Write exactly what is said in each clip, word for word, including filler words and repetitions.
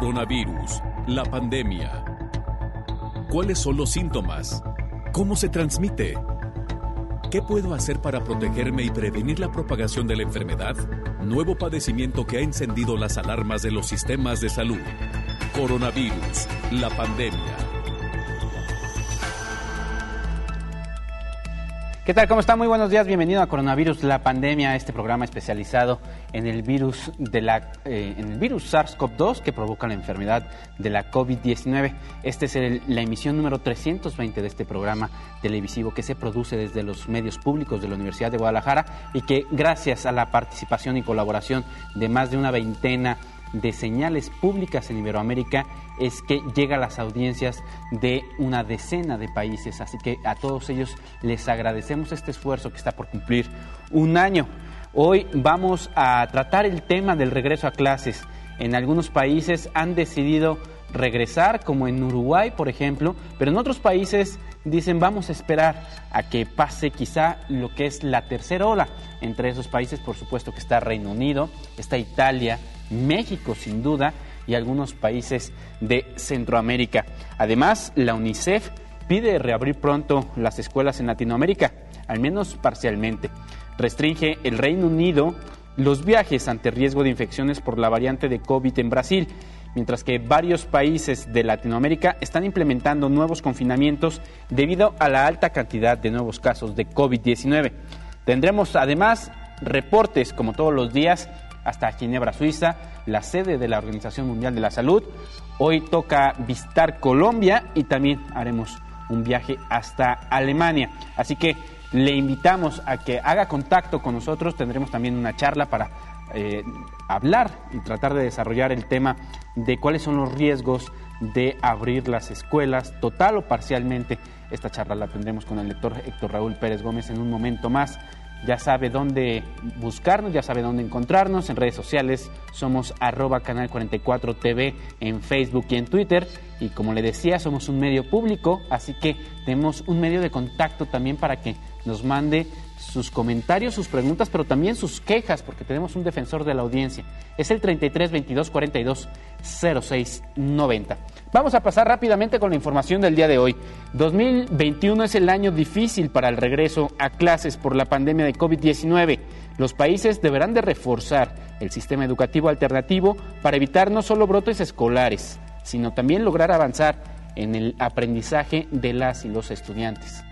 Coronavirus, la pandemia. ¿Cuáles son los síntomas? ¿Cómo se transmite? ¿Qué puedo hacer para protegerme y prevenir la propagación de la enfermedad? Nuevo padecimiento que ha encendido las alarmas de los sistemas de salud. Coronavirus, la pandemia. ¿Qué tal? ¿Cómo está? Muy buenos días. Bienvenido a Coronavirus, la pandemia, este programa especializado en el virus de la eh, en el virus SARS CoV dos que provoca la enfermedad de la COVID diecinueve. Esta es el, la emisión número trescientos veinte de este programa televisivo que se produce desde los medios públicos de la Universidad de Guadalajara y que gracias a la participación y colaboración de más de una veintena de señales públicas en Iberoamérica es que llega a las audiencias de una decena de países, así que a todos ellos les agradecemos este esfuerzo que está por cumplir un año. Hoy vamos a tratar el tema del regreso a clases. En algunos países han decidido regresar, como en Uruguay, por ejemplo, pero en otros países dicen vamos a esperar a que pase quizá lo que es la tercera ola. Entre esos países, por supuesto, que está Reino Unido, está Italia, México sin duda y algunos países de Centroamérica. Además, la UNICEF pide reabrir pronto las escuelas en Latinoamérica, al menos parcialmente. Restringe el Reino Unido los viajes ante riesgo de infecciones por la variante de COVID en Brasil, mientras que varios países de Latinoamérica están implementando nuevos confinamientos debido a la alta cantidad de nuevos casos de COVID diecinueve. Tendremos además reportes, como todos los días, hasta Ginebra, Suiza, la sede de la Organización Mundial de la Salud. Hoy toca visitar Colombia y también haremos un viaje hasta Alemania. Así que le invitamos a que haga contacto con nosotros. Tendremos también una charla para eh, hablar y tratar de desarrollar el tema de cuáles son los riesgos de abrir las escuelas total o parcialmente. Esta charla la tendremos con el lector Héctor Raúl Pérez Gómez en un momento más. Ya sabe dónde buscarnos, ya sabe dónde encontrarnos. En redes sociales somos arroba canal cuarenta y cuatro T V en Facebook y en Twitter. Y como le decía, somos un medio público, así que tenemos un medio de contacto también para que nos mande sus comentarios, sus preguntas, pero también sus quejas, porque tenemos un defensor de la audiencia. Es el treinta y tres veintidós cuarenta y dos cero seis noventa. Vamos a pasar rápidamente con la información del día de hoy. dos mil veintiuno es el año difícil para el regreso a clases por la pandemia de COVID diecinueve. Los países deberán de reforzar el sistema educativo alternativo para evitar no solo brotes escolares, sino también lograr avanzar en el aprendizaje de las y los estudiantes.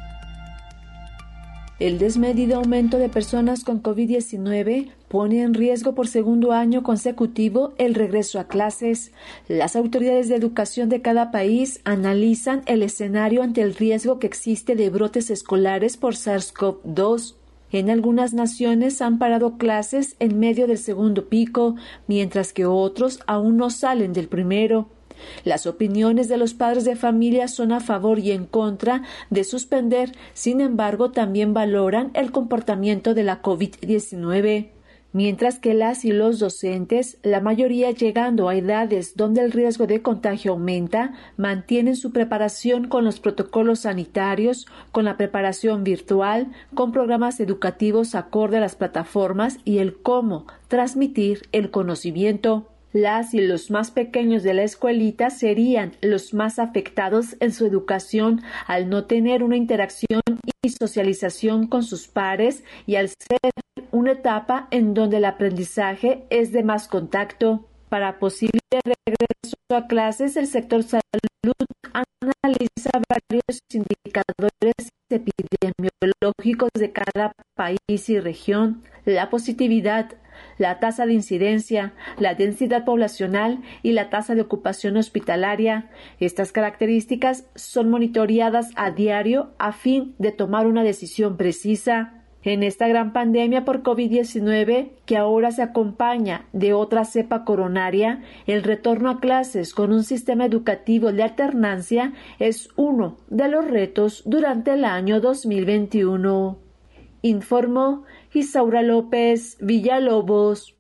El desmedido aumento de personas con COVID diecinueve pone en riesgo por segundo año consecutivo el regreso a clases. Las autoridades de educación de cada país analizan el escenario ante el riesgo que existe de brotes escolares por SARS CoV dos. En algunas naciones han parado clases en medio del segundo pico, mientras que otros aún no salen del primero. Las opiniones de los padres de familia son a favor y en contra de suspender, sin embargo, también valoran el comportamiento de la COVID diecinueve. Mientras que las y los docentes, la mayoría llegando a edades donde el riesgo de contagio aumenta, mantienen su preparación con los protocolos sanitarios, con la preparación virtual, con programas educativos acorde a las plataformas y el cómo transmitir el conocimiento. Las y los más pequeños de la escuelita serían los más afectados en su educación al no tener una interacción y socialización con sus pares y al ser una etapa en donde el aprendizaje es de más contacto. Para posible regreso a clases, el sector salud analiza varios indicadores epidemiológicos de cada país y región, la positividad, la tasa de incidencia, la densidad poblacional y la tasa de ocupación hospitalaria. Estas características son monitoreadas a diario a fin de tomar una decisión precisa. En esta gran pandemia por COVID diecinueve, que ahora se acompaña de otra cepa coronaria, el retorno a clases con un sistema educativo de alternancia es uno de los retos durante el año dos mil veintiuno. Informó Isaura López Villalobos.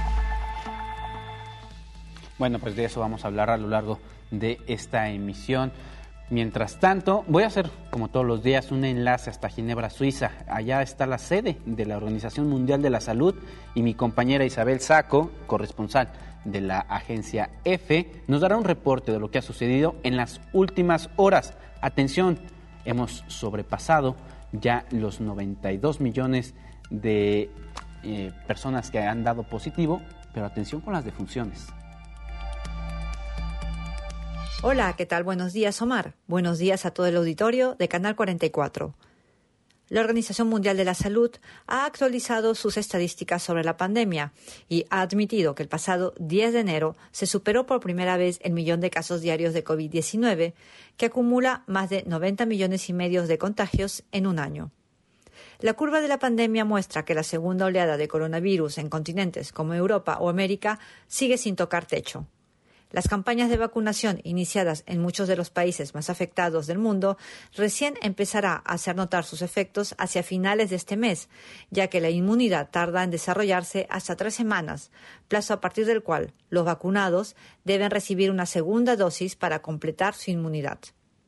Bueno, pues de eso vamos a hablar a lo largo de esta emisión. Mientras tanto, voy a hacer, como todos los días, un enlace hasta Ginebra, Suiza. Allá está la sede de la Organización Mundial de la Salud y mi compañera Isabel Saco, corresponsal de la agencia EFE, nos dará un reporte de lo que ha sucedido en las últimas horas. Atención, hemos sobrepasado ya los noventa y dos millones de eh, personas que han dado positivo, pero atención con las defunciones. Hola, ¿qué tal? Buenos días, Omar. Buenos días a todo el auditorio de Canal cuarenta y cuatro. La Organización Mundial de la Salud ha actualizado sus estadísticas sobre la pandemia y ha admitido que el pasado diez de enero se superó por primera vez el millón de casos diarios de covid diecinueve, que acumula más de noventa millones y medio de contagios en un año. La curva de la pandemia muestra que la segunda oleada de coronavirus en continentes como Europa o América sigue sin tocar techo. Las campañas de vacunación iniciadas en muchos de los países más afectados del mundo recién empezará a hacer notar sus efectos hacia finales de este mes, ya que la inmunidad tarda en desarrollarse hasta tres semanas, plazo a partir del cual los vacunados deben recibir una segunda dosis para completar su inmunidad.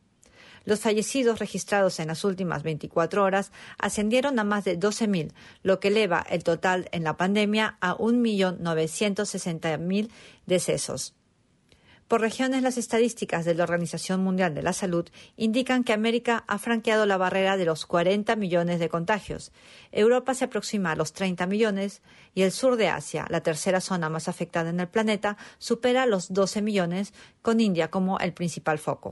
Los fallecidos registrados en las últimas veinticuatro horas ascendieron a más de doce mil, lo que eleva el total en la pandemia a un millón novecientos sesenta mil decesos. Por regiones, las estadísticas de la Organización Mundial de la Salud indican que América ha franqueado la barrera de los cuarenta millones de contagios. Europa se aproxima a los treinta millones y el sur de Asia, la tercera zona más afectada en el planeta, supera los doce millones, con India como el principal foco.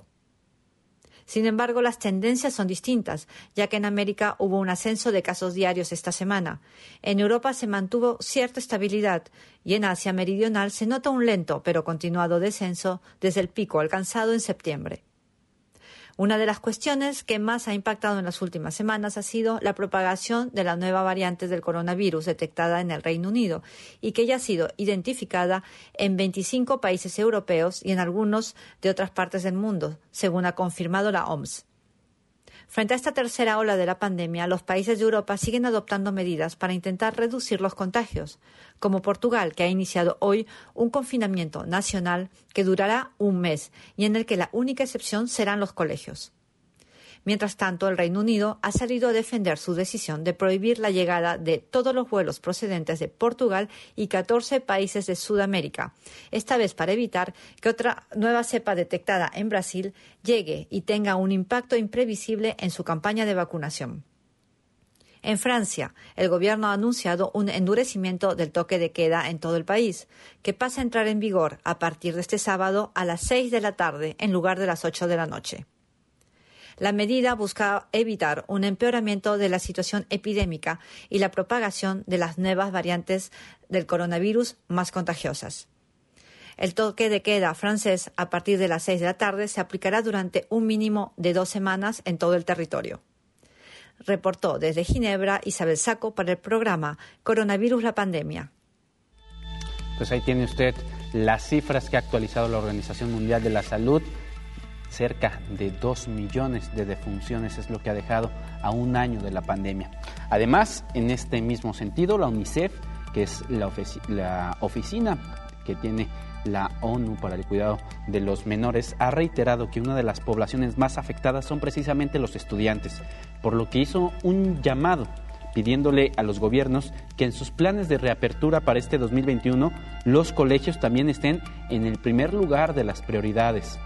Sin embargo, las tendencias son distintas, ya que en América hubo un ascenso de casos diarios esta semana. En Europa se mantuvo cierta estabilidad y en Asia meridional se nota un lento pero continuado descenso desde el pico alcanzado en septiembre. Una de las cuestiones que más ha impactado en las últimas semanas ha sido la propagación de la nueva variante del coronavirus detectada en el Reino Unido y que ya ha sido identificada en veinticinco países europeos y en algunos de otras partes del mundo, según ha confirmado la O M S. Frente a esta tercera ola de la pandemia, los países de Europa siguen adoptando medidas para intentar reducir los contagios, como Portugal, que ha iniciado hoy un confinamiento nacional que durará un mes y en el que la única excepción serán los colegios. Mientras tanto, el Reino Unido ha salido a defender su decisión de prohibir la llegada de todos los vuelos procedentes de Portugal y catorce países de Sudamérica, esta vez para evitar que otra nueva cepa detectada en Brasil llegue y tenga un impacto imprevisible en su campaña de vacunación. En Francia, el gobierno ha anunciado un endurecimiento del toque de queda en todo el país, que pasa a entrar en vigor a partir de este sábado a las seis de la tarde en lugar de las ocho de la noche. La medida busca evitar un empeoramiento de la situación epidémica y la propagación de las nuevas variantes del coronavirus más contagiosas. El toque de queda francés a partir de las seis de la tarde se aplicará durante un mínimo de dos semanas en todo el territorio. Reportó desde Ginebra Isabel Saco para el programa Coronavirus la Pandemia. Pues ahí tiene usted las cifras que ha actualizado la Organización Mundial de la Salud. Cerca de dos millones de defunciones es lo que ha dejado a un año de la pandemia. Además, en este mismo sentido, la UNICEF, que es la, ofici- la oficina que tiene la ONU para el cuidado de los menores, ha reiterado que una de las poblaciones más afectadas son precisamente los estudiantes, por lo que hizo un llamado pidiéndole a los gobiernos que en sus planes de reapertura para este dos mil veintiuno los colegios también estén en el primer lugar de las prioridades.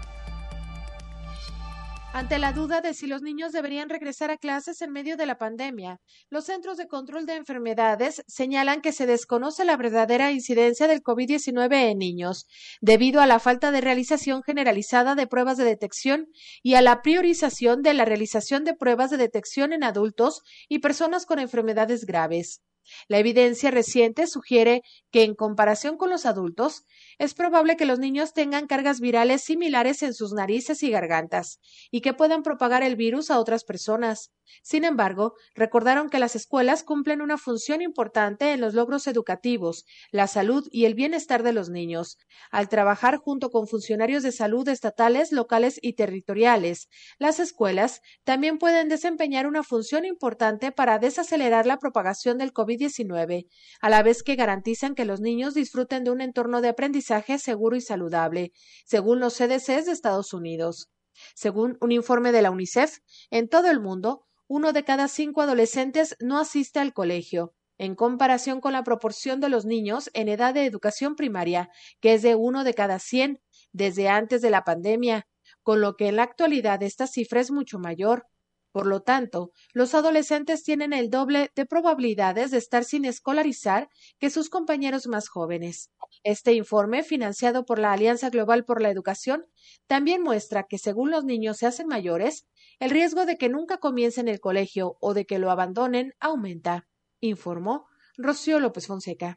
Ante la duda de si los niños deberían regresar a clases en medio de la pandemia, los Centros de Control de Enfermedades señalan que se desconoce la verdadera incidencia del covid diecinueve en niños, debido a la falta de realización generalizada de pruebas de detección y a la priorización de la realización de pruebas de detección en adultos y personas con enfermedades graves. La evidencia reciente sugiere que, en comparación con los adultos, es probable que los niños tengan cargas virales similares en sus narices y gargantas y que puedan propagar el virus a otras personas. Sin embargo, recordaron que las escuelas cumplen una función importante en los logros educativos, la salud y el bienestar de los niños. Al trabajar junto con funcionarios de salud estatales, locales y territoriales, las escuelas también pueden desempeñar una función importante para desacelerar la propagación del covid diecinueve, a la vez que garantizan que los niños disfruten de un entorno de aprendizaje seguro y saludable, según los C D Cs de Estados Unidos. Según un informe de la UNICEF, en todo el mundo, uno de cada cinco adolescentes no asiste al colegio. en comparación con la proporción de los niños en edad de educación primaria, que es de uno de cada cien desde antes de la pandemia, con lo que en la actualidad esta cifra es mucho mayor. Por lo tanto, los adolescentes tienen el doble de probabilidades de estar sin escolarizar que sus compañeros más jóvenes. Este informe, financiado por la Alianza Global por la Educación, también muestra que según los niños se hacen mayores, el riesgo de que nunca comiencen el colegio o de que lo abandonen aumenta, informó Rocío López Fonseca.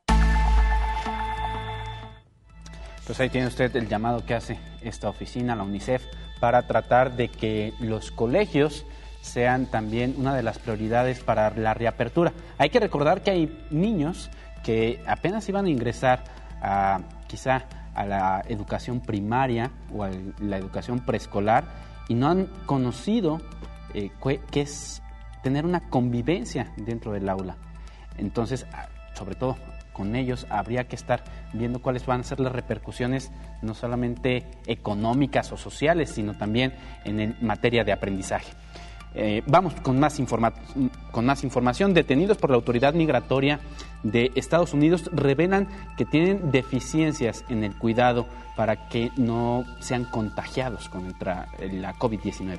Pues ahí tiene usted el llamado que hace esta oficina, la UNICEF, para tratar de que los colegios sean también una de las prioridades para la reapertura. Hay que recordar que hay niños que apenas iban a ingresar a quizá a la educación primaria o a la educación preescolar y no han conocido eh, qué es tener una convivencia dentro del aula. Entonces, sobre todo con ellos habría que estar viendo cuáles van a ser las repercusiones no solamente económicas o sociales, sino también en el, materia de aprendizaje. Eh, vamos con más, informa- con más información. Detenidos por la autoridad migratoria de Estados Unidos revelan que tienen deficiencias en el cuidado para que no sean contagiados contra la COVID diecinueve.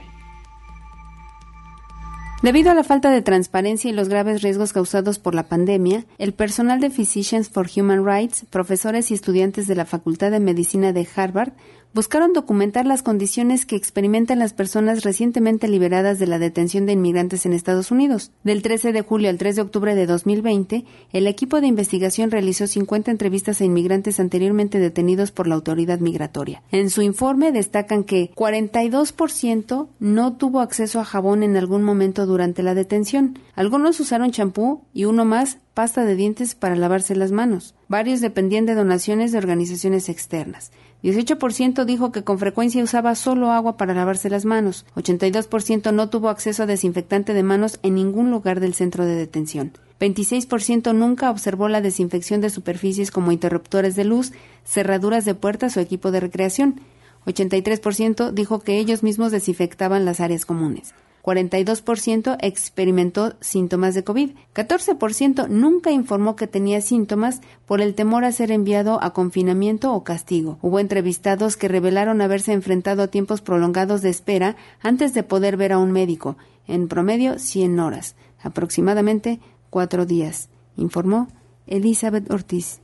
Debido a la falta de transparencia y los graves riesgos causados por la pandemia, el personal de Physicians for Human Rights, profesores y estudiantes de la Facultad de Medicina de Harvard, buscaron documentar las condiciones que experimentan las personas recientemente liberadas de la detención de inmigrantes en Estados Unidos. Del trece de julio al tres de octubre de dos mil veinte, el equipo de investigación realizó cincuenta entrevistas a inmigrantes anteriormente detenidos por la autoridad migratoria. En su informe destacan que cuarenta y dos por ciento no tuvo acceso a jabón en algún momento durante la detención. Algunos usaron champú y uno más pasta de dientes para lavarse las manos. Varios dependían de donaciones de organizaciones externas. dieciocho por ciento dijo que con frecuencia usaba solo agua para lavarse las manos. ochenta y dos por ciento no tuvo acceso a desinfectante de manos en ningún lugar del centro de detención. veintiséis por ciento nunca observó la desinfección de superficies como interruptores de luz, cerraduras de puertas o equipo de recreación. ochenta y tres por ciento dijo que ellos mismos desinfectaban las áreas comunes. cuarenta y dos por ciento experimentó síntomas de COVID. catorce por ciento nunca informó que tenía síntomas por el temor a ser enviado a confinamiento o castigo. Hubo entrevistados que revelaron haberse enfrentado a tiempos prolongados de espera antes de poder ver a un médico, en promedio cien horas, aproximadamente cuatro días, informó Elizabeth Ortiz.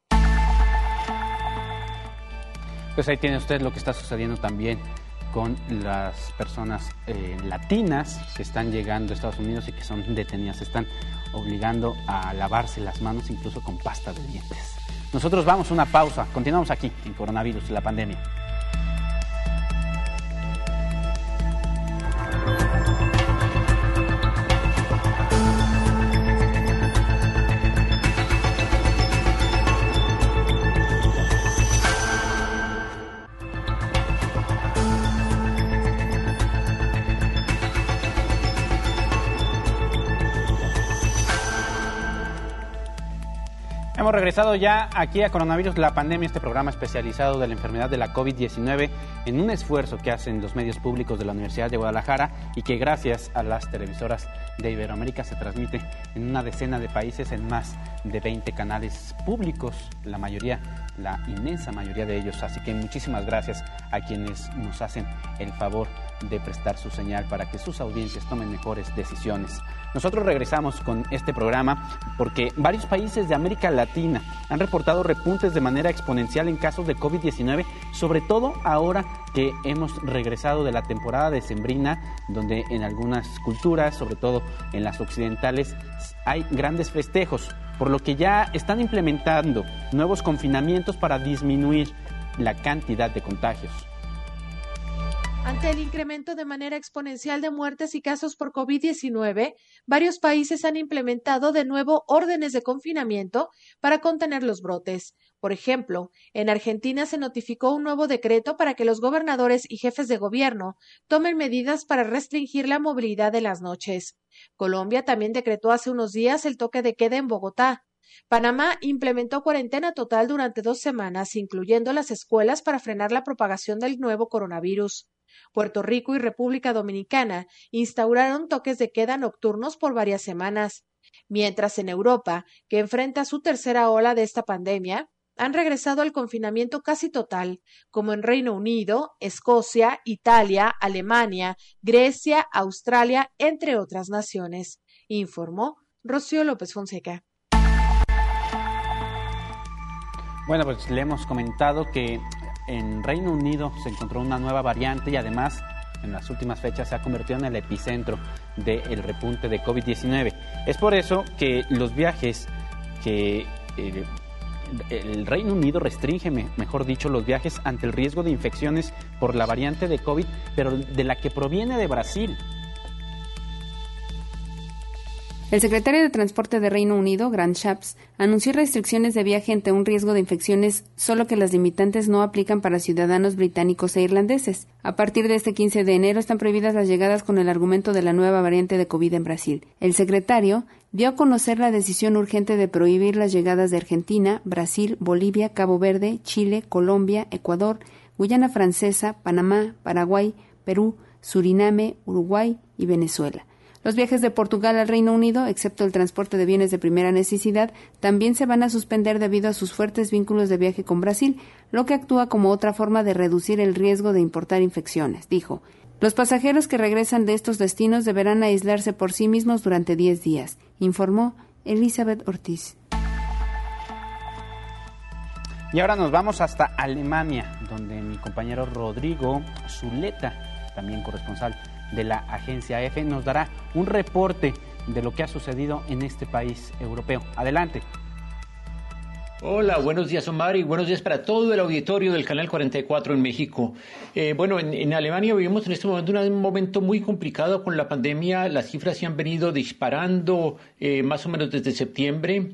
Pues ahí tiene usted lo que está sucediendo también con las personas eh, latinas que están llegando a Estados Unidos y que son detenidas. Se están obligando a lavarse las manos incluso con pasta de dientes. Nosotros vamos a una pausa. Continuamos aquí en Coronavirus, la pandemia. Hemos regresado ya aquí a Coronavirus, la pandemia, este programa especializado de la enfermedad de la COVID diecinueve, en un esfuerzo que hacen los medios públicos de la Universidad de Guadalajara y que gracias a las televisoras de Iberoamérica se transmite en una decena de países en más de veinte canales públicos, la mayoría, la inmensa mayoría de ellos. Así que muchísimas gracias a quienes nos hacen el favor de prestar su señal para que sus audiencias tomen mejores decisiones. Nosotros regresamos con este programa porque varios países de América Latina han reportado repuntes de manera exponencial en casos de COVID diecinueve, sobre todo ahora que hemos regresado de la temporada decembrina, donde en algunas culturas, sobre todo en las occidentales, hay grandes festejos, por lo que ya están implementando nuevos confinamientos para disminuir la cantidad de contagios. Ante el incremento de manera exponencial de muertes y casos por COVID diecinueve, varios países han implementado de nuevo órdenes de confinamiento para contener los brotes. Por ejemplo, en Argentina se notificó un nuevo decreto para que los gobernadores y jefes de gobierno tomen medidas para restringir la movilidad de las noches. Colombia también decretó hace unos días el toque de queda en Bogotá. Panamá implementó cuarentena total durante dos semanas, incluyendo las escuelas, para frenar la propagación del nuevo coronavirus. Puerto Rico y República Dominicana instauraron toques de queda nocturnos por varias semanas. Mientras en Europa, que enfrenta su tercera ola de esta pandemia, han regresado al confinamiento casi total, como en Reino Unido, Escocia, Italia, Alemania, Grecia, Australia, entre otras naciones, informó Rocío López Fonseca. Bueno, pues le hemos comentado que en Reino Unido se encontró una nueva variante y además en las últimas fechas se ha convertido en el epicentro del repunte de COVID diecinueve. Es por eso que los viajes que eh, el Reino Unido restringe, mejor dicho, los viajes ante el riesgo de infecciones por la variante de COVID, pero de la que proviene de Brasil. El secretario de Transporte de Reino Unido, Grant Shapps, anunció restricciones de viaje ante un riesgo de infecciones, solo que las limitantes no aplican para ciudadanos británicos e irlandeses. A partir de este quince de enero están prohibidas las llegadas con el argumento de la nueva variante de COVID en Brasil. El secretario dio a conocer la decisión urgente de prohibir las llegadas de Argentina, Brasil, Bolivia, Cabo Verde, Chile, Colombia, Ecuador, Guyana Francesa, Panamá, Paraguay, Perú, Suriname, Uruguay y Venezuela. Los viajes de Portugal al Reino Unido, excepto el transporte de bienes de primera necesidad, también se van a suspender debido a sus fuertes vínculos de viaje con Brasil, lo que actúa como otra forma de reducir el riesgo de importar infecciones, dijo. Los pasajeros que regresan de estos destinos deberán aislarse por sí mismos durante diez días, informó Elizabeth Ortiz. Y ahora nos vamos hasta Alemania, donde mi compañero Rodrigo Zuleta, también corresponsal de la agencia EFE, nos dará un reporte de lo que ha sucedido en este país europeo. Adelante. Hola, buenos días Omar y buenos días para todo el auditorio del Canal cuarenta y cuatro en México. Eh, bueno, en, en Alemania vivimos en este momento un momento muy complicado con la pandemia. Las cifras se han venido disparando eh, más o menos desde septiembre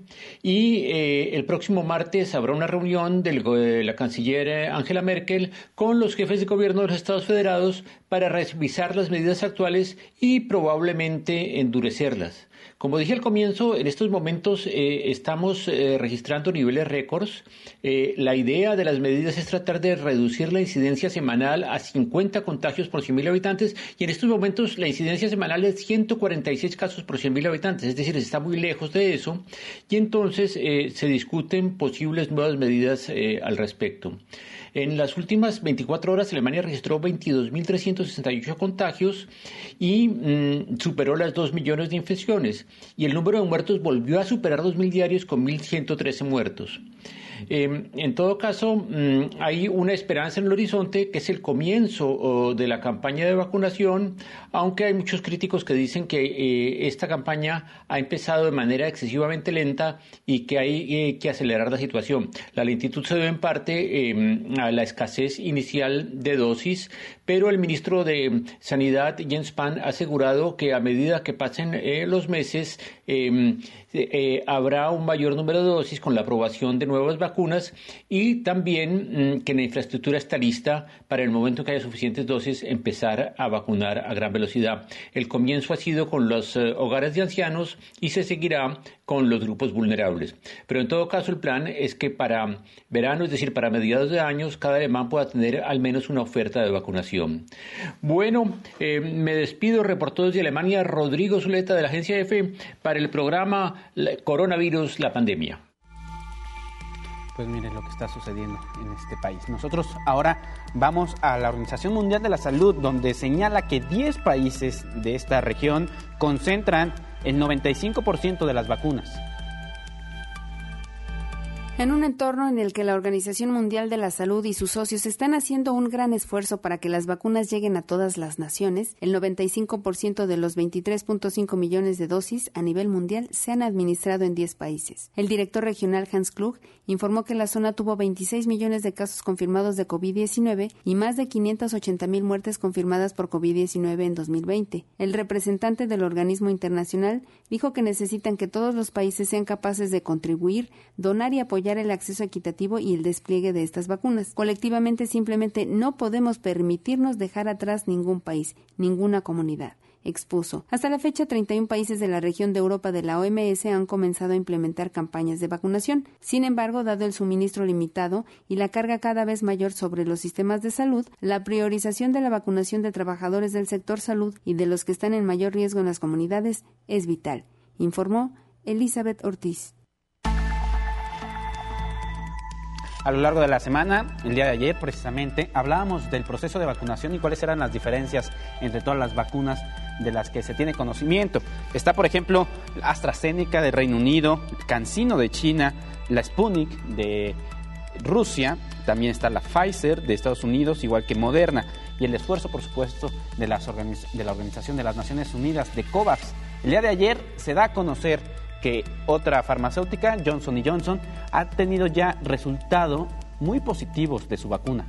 y eh, el próximo martes habrá una reunión del, de la canciller Angela Merkel con los jefes de gobierno de los Estados Federados para revisar las medidas actuales y probablemente endurecerlas. Como dije al comienzo, en estos momentos eh, estamos eh, registrando niveles récords. Eh, la idea de las medidas es tratar de reducir la incidencia semanal a cincuenta contagios por cien mil habitantes y en estos momentos la incidencia semanal es ciento cuarenta y seis casos por cien mil habitantes, es decir, está muy lejos de eso y entonces eh, se discuten posibles nuevas medidas eh, al respecto. En las últimas veinticuatro horas, Alemania registró veintidós mil trescientos sesenta y ocho contagios y mmm, superó las dos millones de infecciones. Y el número de muertos volvió a superar dos mil diarios con mil ciento trece muertos. Eh, en todo caso, mmm, hay una esperanza en el horizonte que es el comienzo oh, de la campaña de vacunación, aunque hay muchos críticos que dicen que eh, esta campaña ha empezado de manera excesivamente lenta y que hay eh, que acelerar la situación. La lentitud se debe en parte eh, a la escasez inicial de dosis, pero el ministro de Sanidad, Jens Spahn, ha asegurado que a medida que pasen eh, los meses eh, eh, habrá un mayor número de dosis con la aprobación de nuevas vacunas y también mmm, que la infraestructura está lista para el momento que haya suficientes dosis empezar a vacunar a gran velocidad. El comienzo ha sido con los eh, hogares de ancianos y se seguirá con los grupos vulnerables. Pero en todo caso el plan es que para verano, es decir, para mediados de años, cada alemán pueda tener al menos una oferta de vacunación. Bueno, eh, me despido, reportó desde Alemania Rodrigo Zuleta de la agencia EFE para el programa Coronavirus, la pandemia. Pues miren lo que está sucediendo en este país. Nosotros ahora vamos a la Organización Mundial de la Salud, donde señala que diez países de esta región concentran el noventa y cinco por ciento de las vacunas. En un entorno en el que la Organización Mundial de la Salud y sus socios están haciendo un gran esfuerzo para que las vacunas lleguen a todas las naciones, el noventa y cinco por ciento de los veintitrés punto cinco millones de dosis a nivel mundial se han administrado en diez países. El director regional Hans Klug informó que la zona tuvo veintiséis millones de casos confirmados de COVID diecinueve y más de quinientas ochenta mil muertes confirmadas por COVID diecinueve en dos mil veinte. El representante del organismo internacional dijo que necesitan que todos los países sean capaces de contribuir, donar y apoyar el acceso equitativo y el despliegue de estas vacunas. Colectivamente simplemente no podemos permitirnos dejar atrás ningún país, ninguna comunidad, expuso. Hasta la fecha, treinta y uno países de la región de Europa de la O M S han comenzado a implementar campañas de vacunación. Sin embargo, dado el suministro limitado y la carga cada vez mayor sobre los sistemas de salud, la priorización de la vacunación de trabajadores del sector salud y de los que están en mayor riesgo en las comunidades es vital, informó Elizabeth Ortiz. A lo largo de la semana, el día de ayer precisamente, hablábamos del proceso de vacunación y cuáles eran las diferencias entre todas las vacunas de las que se tiene conocimiento. Está, por ejemplo, AstraZeneca de Reino Unido, CanSino de China, la Sputnik de Rusia, también está la Pfizer de Estados Unidos, igual que Moderna, y el esfuerzo, por supuesto, de, las organiz- de la Organización de las Naciones Unidas, de COVAX. El día de ayer se da a conocer que otra farmacéutica, Johnson y Johnson, ha tenido ya resultados muy positivos de su vacuna.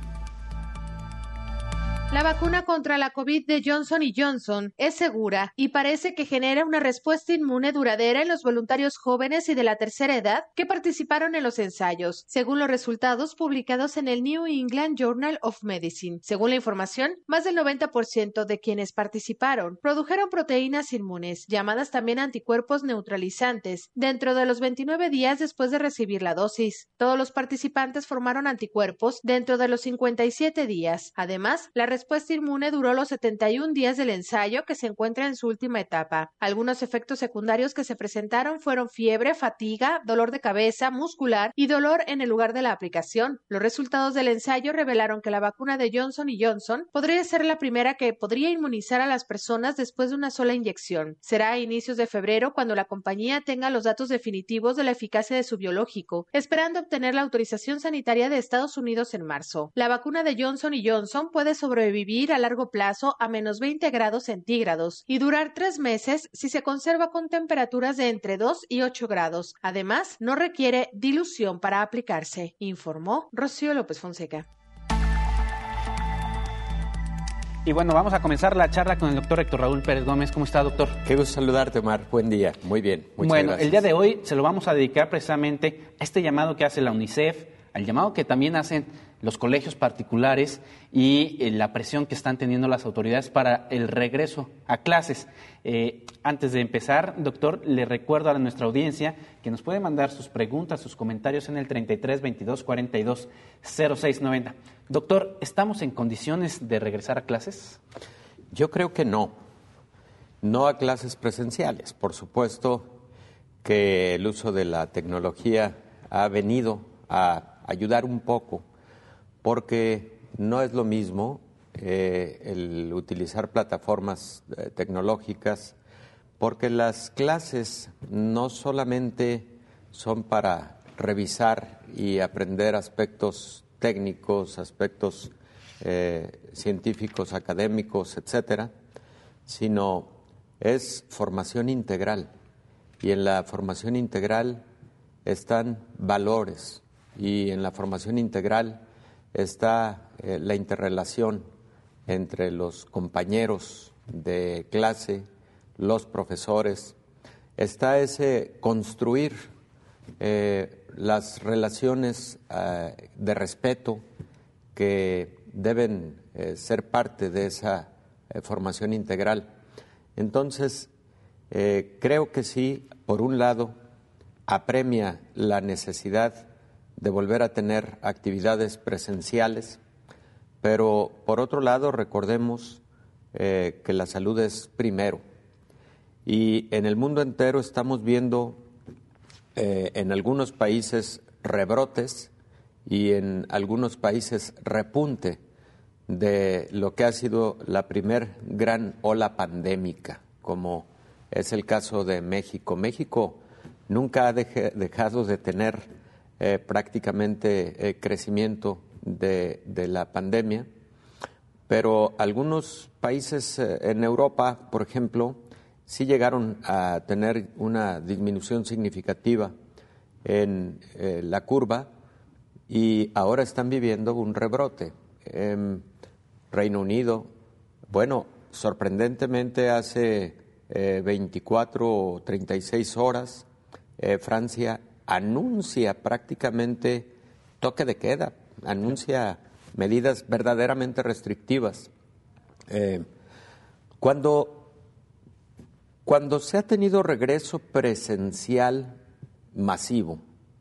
La vacuna contra la COVID de Johnson y Johnson es segura y parece que genera una respuesta inmune duradera en los voluntarios jóvenes y de la tercera edad que participaron en los ensayos, según los resultados publicados en el New England Journal of Medicine. Según la información, más del noventa por ciento de quienes participaron produjeron proteínas inmunes, llamadas también anticuerpos neutralizantes, dentro de los veintinueve días después de recibir la dosis. Todos los participantes formaron anticuerpos dentro de los cincuenta y siete días. Además, la La respuesta inmune duró los setenta y un días del ensayo, que se encuentra en su última etapa. Algunos efectos secundarios que se presentaron fueron fiebre, fatiga, dolor de cabeza, muscular y dolor en el lugar de la aplicación. Los resultados del ensayo revelaron que la vacuna de Johnson y Johnson podría ser la primera que podría inmunizar a las personas después de una sola inyección. Será a inicios de febrero cuando la compañía tenga los datos definitivos de la eficacia de su biológico, esperando obtener la autorización sanitaria de Estados Unidos en marzo. La vacuna de Johnson y Johnson puede sobrevivir Sobrevivir a largo plazo a menos veinte grados centígrados y durar tres meses si se conserva con temperaturas de entre dos y ocho grados. Además, no requiere dilución para aplicarse, informó Rocío López Fonseca. Y bueno, vamos a comenzar la charla con el doctor Héctor Raúl Pérez Gómez. ¿Cómo está, doctor? Qué gusto saludarte, Omar. Buen día. Muy bien. Muchas bueno, gracias. El día de hoy se lo vamos a dedicar precisamente a este llamado que hace la UNICEF, al llamado que también hacen los colegios particulares y eh, la presión que están teniendo las autoridades para el regreso a clases. Eh, antes de empezar, doctor, le recuerdo a nuestra audiencia que nos puede mandar sus preguntas, sus comentarios en el treinta y tres, veintidós, cuarenta y dos, cero seis noventa. Doctor, ¿estamos en condiciones de regresar a clases? Yo creo que no. No a clases presenciales. Por supuesto que el uso de la tecnología ha venido a ayudar un poco, porque no es lo mismo eh, el utilizar plataformas eh, tecnológicas, porque las clases no solamente son para revisar y aprender aspectos técnicos, aspectos eh, científicos, académicos, etcétera, sino es formación integral. Y en la formación integral están valores, y en la formación integral está eh, la interrelación entre los compañeros de clase, los profesores, está ese construir eh, las relaciones eh, de respeto que deben eh, ser parte de esa eh, formación integral. Entonces, eh, creo que sí, por un lado, apremia la necesidad de volver a tener actividades presenciales, pero por otro lado recordemos eh, que la salud es primero, y en el mundo entero estamos viendo eh, en algunos países rebrotes y en algunos países repunte de lo que ha sido la primer gran ola pandémica, como es el caso de México. México nunca ha deje, dejado de tener Eh, prácticamente eh, crecimiento de, de la pandemia, pero algunos países eh, en Europa, por ejemplo, sí llegaron a tener una disminución significativa en eh, la curva y ahora están viviendo un rebrote. En Reino Unido, bueno, sorprendentemente hace eh, veinticuatro o treinta y seis horas, eh, Francia anuncia prácticamente toque de queda, anuncia medidas verdaderamente restrictivas. Eh, cuando, cuando se ha tenido regreso presencial masivo,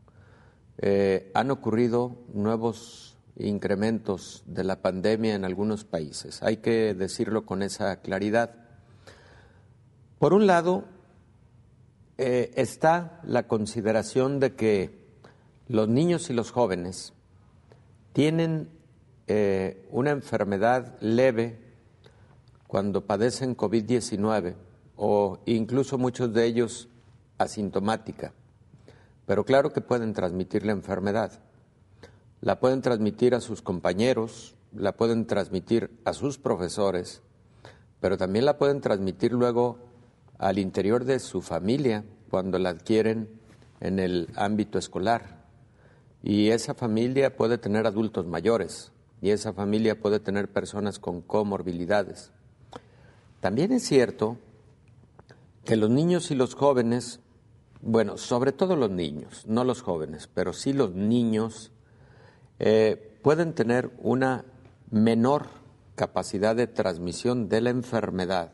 eh, han ocurrido nuevos incrementos de la pandemia en algunos países. Hay que decirlo con esa claridad. Por un lado, eh, está la consideración de que los niños y los jóvenes tienen eh, una enfermedad leve cuando padecen COVID diecinueve o incluso muchos de ellos asintomática, pero claro que pueden transmitir la enfermedad. La pueden transmitir a sus compañeros, la pueden transmitir a sus profesores, pero también la pueden transmitir luego al interior de su familia cuando la adquieren en el ámbito escolar. Y esa familia puede tener adultos mayores y esa familia puede tener personas con comorbilidades. También es cierto que los niños y los jóvenes, bueno, sobre todo los niños, no los jóvenes, pero sí los niños, eh, pueden tener una menor capacidad de transmisión de la enfermedad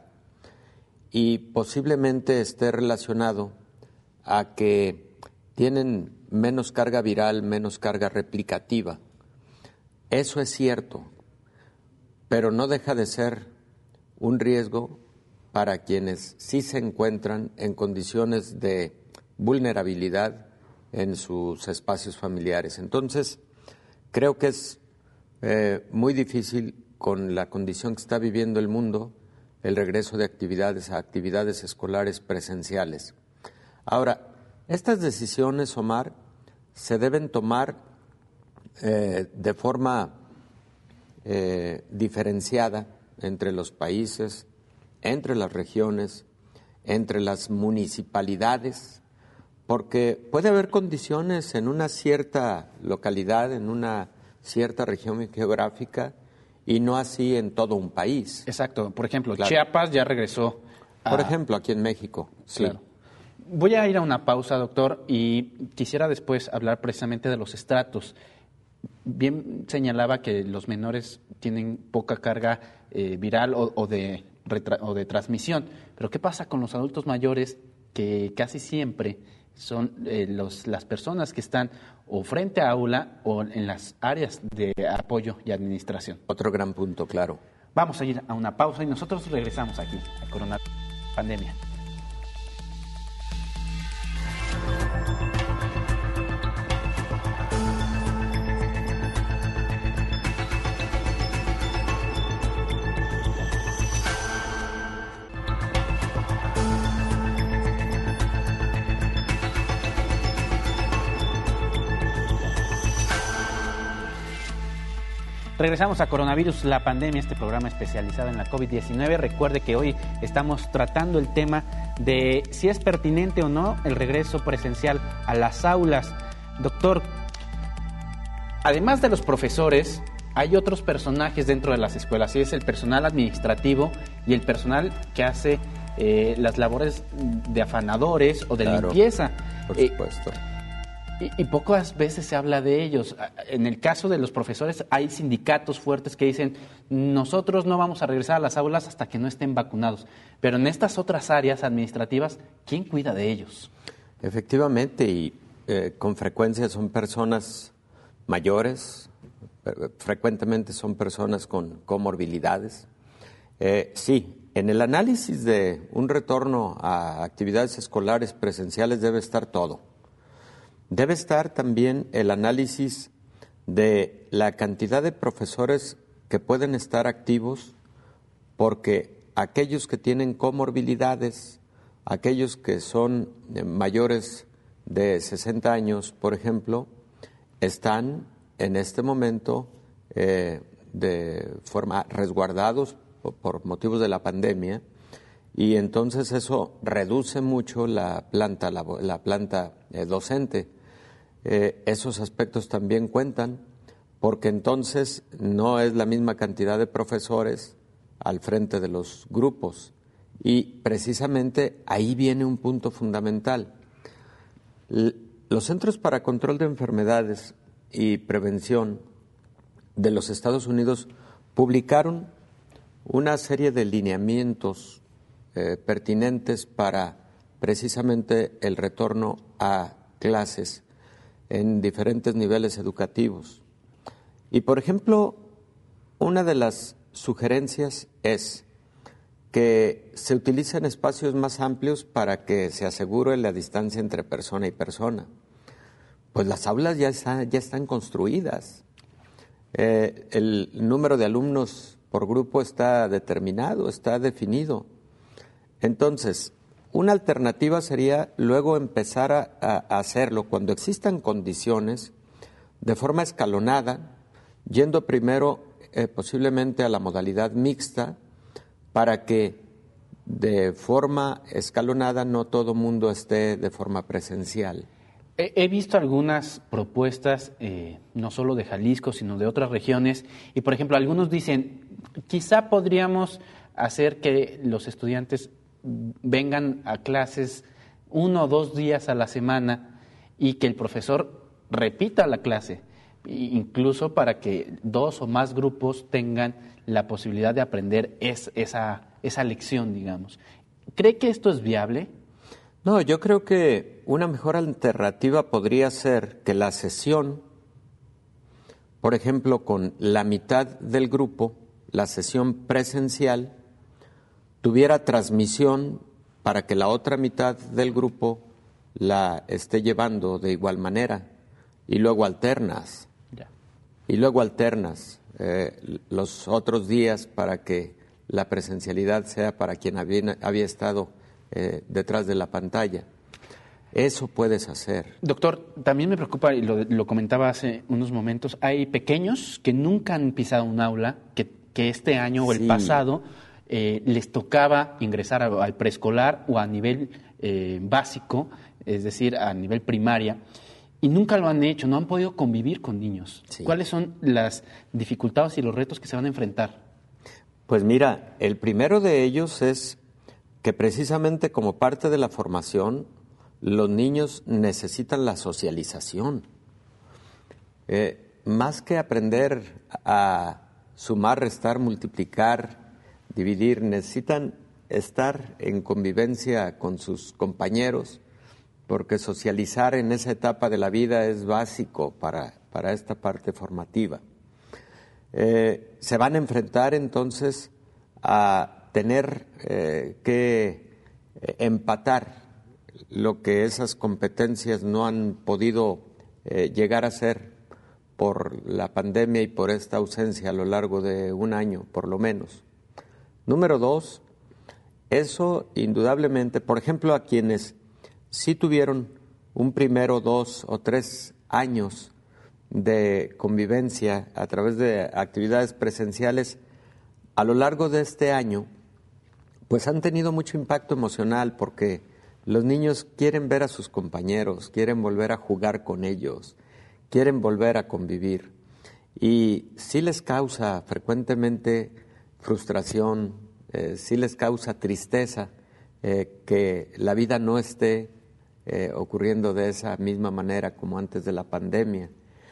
y posiblemente esté relacionado a que tienen menos carga viral, menos carga replicativa. Eso es cierto, pero no deja de ser un riesgo para quienes sí se encuentran en condiciones de vulnerabilidad en sus espacios familiares. Entonces, creo que es eh, muy difícil, con la condición que está viviendo el mundo, el regreso de actividades a actividades escolares presenciales. Ahora, estas decisiones, Omar, se deben tomar eh, de forma eh, diferenciada entre los países, entre las regiones, entre las municipalidades, porque puede haber condiciones en una cierta localidad, en una cierta región geográfica, y no así en todo un país. Exacto. Por ejemplo, claro. Chiapas ya regresó a... Por ejemplo, aquí en México. Sí. Claro. Voy a ir a una pausa, doctor, y quisiera después hablar precisamente de los estratos. Bien señalaba que los menores tienen poca carga eh, viral o, o, de, retra- o de transmisión, pero ¿qué pasa con los adultos mayores que casi siempre son eh, los, las personas que están o frente a aula o en las áreas de apoyo y administración? Otro gran punto, claro. Vamos a ir a una pausa y nosotros regresamos aquí a Coronavirus Pandemia. Regresamos a Coronavirus, la pandemia, este programa especializado en la COVID diecinueve. Recuerde que hoy estamos tratando el tema de si es pertinente o no el regreso presencial a las aulas. Doctor, además de los profesores, hay otros personajes dentro de las escuelas, y es el personal administrativo y el personal que hace eh, las labores de afanadores o de claro, limpieza. Por Eh, supuesto. Y, y pocas veces se habla de ellos. En el caso de los profesores hay sindicatos fuertes que dicen nosotros no vamos a regresar a las aulas hasta que no estén vacunados. Pero en estas otras áreas administrativas, ¿quién cuida de ellos? Efectivamente, y eh, con frecuencia son personas mayores, frecuentemente son personas con comorbilidades. Eh, sí, en el análisis de un retorno a actividades escolares presenciales debe estar todo. Debe estar también el análisis de la cantidad de profesores que pueden estar activos, porque aquellos que tienen comorbilidades, aquellos que son mayores de sesenta años, por ejemplo, están en este momento eh, de forma resguardados por, por motivos de la pandemia, y entonces eso reduce mucho la planta, la, la planta eh, docente. Eh, esos aspectos también cuentan, porque entonces no es la misma cantidad de profesores al frente de los grupos, y precisamente ahí viene un punto fundamental. L- los Centros para Control de Enfermedades y Prevención de los Estados Unidos publicaron una serie de lineamientos eh, pertinentes para precisamente el retorno a clases en diferentes niveles educativos. Y, por ejemplo, una de las sugerencias es que se utilicen espacios más amplios para que se asegure la distancia entre persona y persona. Pues las aulas ya, está, ya están construidas. Eh, el número de alumnos por grupo está determinado, está definido. Entonces, una alternativa sería luego empezar a, a hacerlo cuando existan condiciones de forma escalonada, yendo primero eh, posiblemente a la modalidad mixta, para que de forma escalonada no todo mundo esté de forma presencial. He, he visto algunas propuestas, eh, no solo de Jalisco, sino de otras regiones, y por ejemplo, algunos dicen, quizá podríamos hacer que los estudiantes vengan a clases uno o dos días a la semana y que el profesor repita la clase, incluso para que dos o más grupos tengan la posibilidad de aprender es, esa, esa lección, digamos. ¿Cree que esto es viable? No, yo creo que una mejor alternativa podría ser que la sesión, por ejemplo, con la mitad del grupo, la sesión presencial, tuviera transmisión para que la otra mitad del grupo la esté llevando de igual manera y luego alternas. Ya. Y luego alternas eh, los otros días para que la presencialidad sea para quien había, había estado eh, detrás de la pantalla. Eso puedes hacer. Doctor, también me preocupa, y lo, lo comentaba hace unos momentos, hay pequeños que nunca han pisado un aula, que, que este año o el sí. pasado eh, les tocaba ingresar a, al preescolar o a nivel eh, básico, es decir, a nivel primaria, y nunca lo han hecho, no han podido convivir con niños. Sí. ¿Cuáles son las dificultades y los retos que se van a enfrentar? Pues mira, el primero de ellos es que precisamente como parte de la formación, los niños necesitan la socialización. Eh, más que aprender a sumar, restar, multiplicar, dividir, necesitan estar en convivencia con sus compañeros, porque socializar en esa etapa de la vida es básico para, para esta parte formativa. Eh, se van a enfrentar entonces a tener eh, que empatar lo que esas competencias no han podido eh, llegar a ser por la pandemia y por esta ausencia a lo largo de un año, por lo menos. Número dos, eso indudablemente, por ejemplo, a quienes sí tuvieron un primero, dos o tres años de convivencia a través de actividades presenciales, a lo largo de este año, pues han tenido mucho impacto emocional porque los niños quieren ver a sus compañeros, quieren volver a jugar con ellos, quieren volver a convivir. Y sí les causa frecuentemente frustración, eh, sí les causa tristeza eh, que la vida no esté eh, ocurriendo de esa misma manera como antes de la pandemia.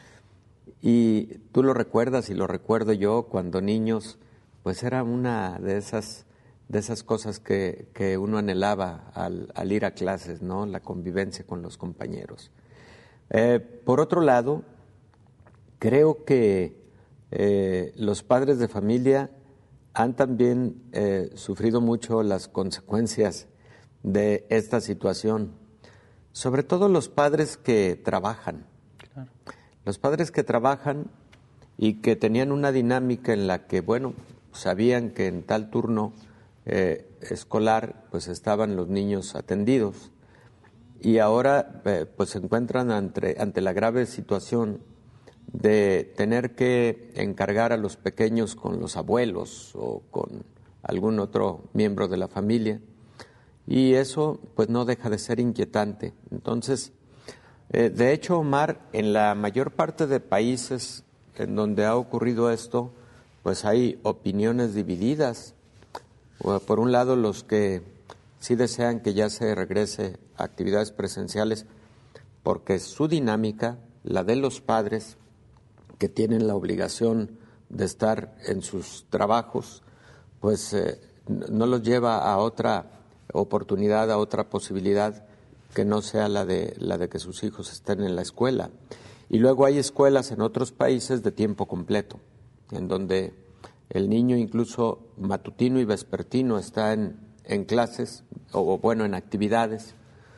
Y tú lo recuerdas y lo recuerdo yo cuando niños, pues era una de esas de esas cosas que, que uno anhelaba al, al ir a clases, ¿no? La convivencia con los compañeros. Eh, por otro lado, creo que eh, los padres de familia han también eh, sufrido mucho las consecuencias de esta situación, sobre todo los padres que trabajan. Claro. Los padres que trabajan y que tenían una dinámica en la que, bueno, sabían que en tal turno Eh, escolar, pues estaban los niños atendidos y ahora eh, pues se encuentran ante, ante la grave situación de tener que encargar a los pequeños con los abuelos o con algún otro miembro de la familia y eso pues no deja de ser inquietante. Entonces, eh, de hecho, Omar, en la mayor parte de países en donde ha ocurrido esto, pues hay opiniones divididas. Por un lado, los que sí desean que ya se regrese a actividades presenciales, porque su dinámica, la de los padres, que tienen la obligación de estar en sus trabajos, pues eh, no los lleva a otra oportunidad, a otra posibilidad que no sea la de, la de que sus hijos estén en la escuela. Y luego hay escuelas en otros países de tiempo completo, en donde el niño incluso matutino y vespertino está en, en clases, o bueno, en actividades,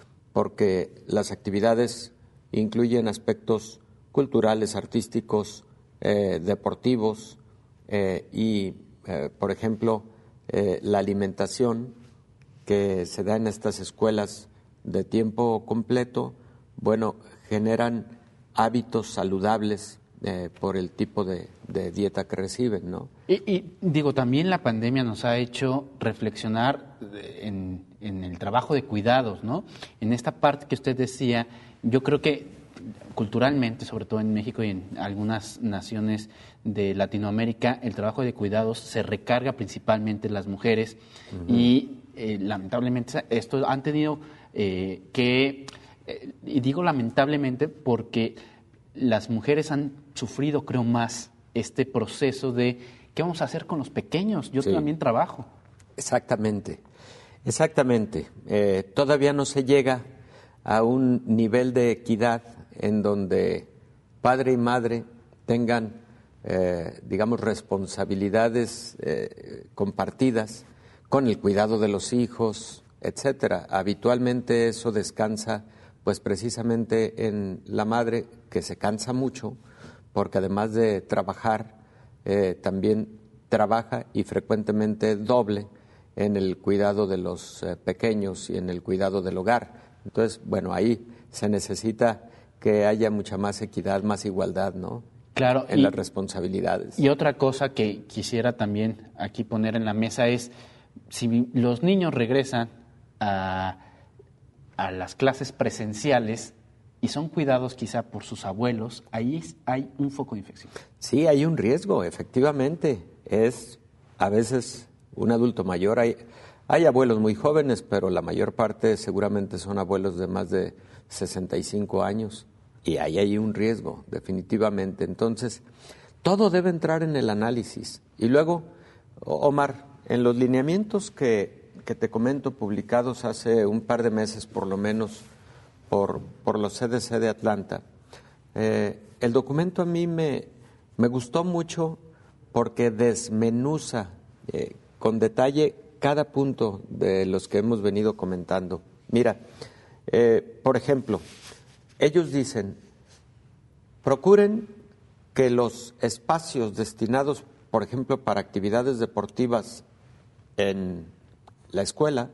porque las actividades incluyen aspectos culturales, artísticos, eh, deportivos eh, y, eh, por ejemplo, eh, la alimentación que se da en estas escuelas de tiempo completo, bueno, generan hábitos saludables eh, por el tipo de, de dieta que reciben, ¿no? Y, y digo, también la pandemia nos ha hecho reflexionar en, en el trabajo de cuidados, ¿no? En esta parte que usted decía, yo creo que culturalmente, sobre todo en México y en algunas naciones de Latinoamérica, el trabajo de cuidados se recarga principalmente en las mujeres uh-huh. y eh, lamentablemente esto han tenido eh, que, eh, y digo lamentablemente porque las mujeres han sufrido, creo, más este proceso de ¿qué vamos a hacer con los pequeños? Yo sí. también trabajo. Exactamente, exactamente. Eh, todavía no se llega a un nivel de equidad en donde padre y madre tengan, eh, digamos, responsabilidades eh, compartidas con el cuidado de los hijos, etcétera. Habitualmente eso descansa, pues precisamente en la madre, que se cansa mucho, porque además de trabajar, eh, también trabaja y frecuentemente doble en el cuidado de los eh, pequeños y en el cuidado del hogar. Entonces, bueno, ahí se necesita que haya mucha más equidad, más igualdad, ¿no? Claro. En y, las responsabilidades. Y otra cosa que quisiera también aquí poner en la mesa es, si los niños regresan a, a las clases presenciales y son cuidados quizá por sus abuelos, ahí hay un foco de infección. Sí, hay un riesgo, efectivamente. Es a veces un adulto mayor. Hay, hay abuelos muy jóvenes, pero la mayor parte seguramente son abuelos de más de sesenta y cinco años. Y ahí hay un riesgo, definitivamente. Entonces, todo debe entrar en el análisis. Y luego, Omar, en los lineamientos que, que te comento, publicados hace un par de meses por lo menos por, por los C D C de Atlanta, eh, el documento a mí me, me gustó mucho porque desmenuza eh, con detalle cada punto de los que hemos venido comentando. Mira, eh, por ejemplo, ellos dicen, procuren que los espacios destinados, por ejemplo, para actividades deportivas en la escuela,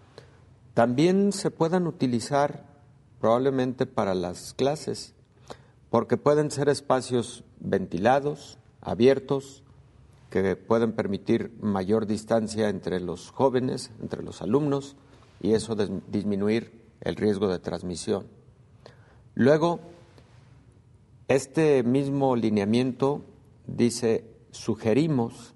también se puedan utilizar probablemente para las clases, porque pueden ser espacios ventilados, abiertos, que pueden permitir mayor distancia entre los jóvenes, entre los alumnos, y eso des- disminuir el riesgo de transmisión. Luego, este mismo lineamiento dice, sugerimos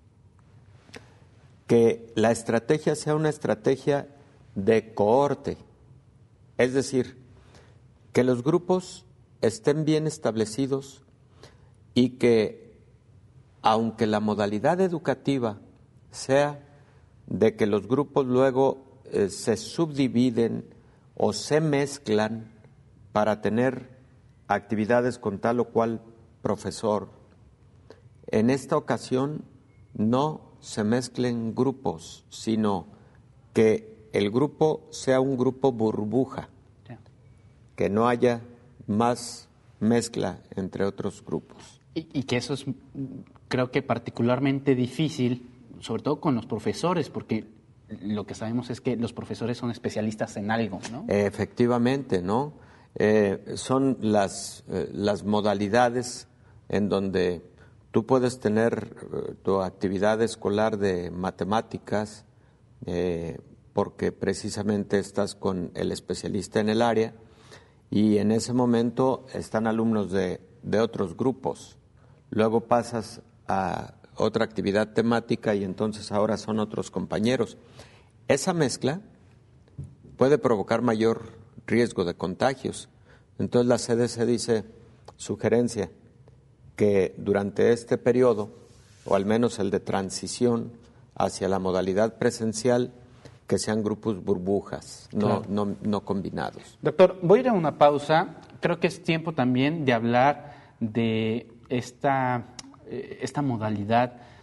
que la estrategia sea una estrategia de cohorte, es decir, que los grupos estén bien establecidos y que, aunque la modalidad educativa sea de que los grupos luego eh, se subdividen o se mezclan para tener actividades con tal o cual profesor, en esta ocasión no se mezclen grupos, sino que el grupo sea un grupo burbuja, que no haya más mezcla entre otros grupos. Y, y que eso es, creo que particularmente difícil, sobre todo con los profesores, porque lo que sabemos es que los profesores son especialistas en algo, ¿no? Efectivamente, ¿no? Eh, son las, eh, las modalidades en donde tú puedes tener eh, tu actividad escolar de matemáticas, eh, porque precisamente estás con el especialista en el área, y en ese momento están alumnos de, de otros grupos. Luego pasas a otra actividad temática y entonces ahora son otros compañeros. Esa mezcla puede provocar mayor riesgo de contagios. Entonces la C D C dice, sugerencia, que durante este periodo, o al menos el de transición hacia la modalidad presencial, que sean grupos burbujas, no, claro. no, no combinados. Doctor, voy a ir a una pausa. Creo que es tiempo también de hablar de esta, esta modalidad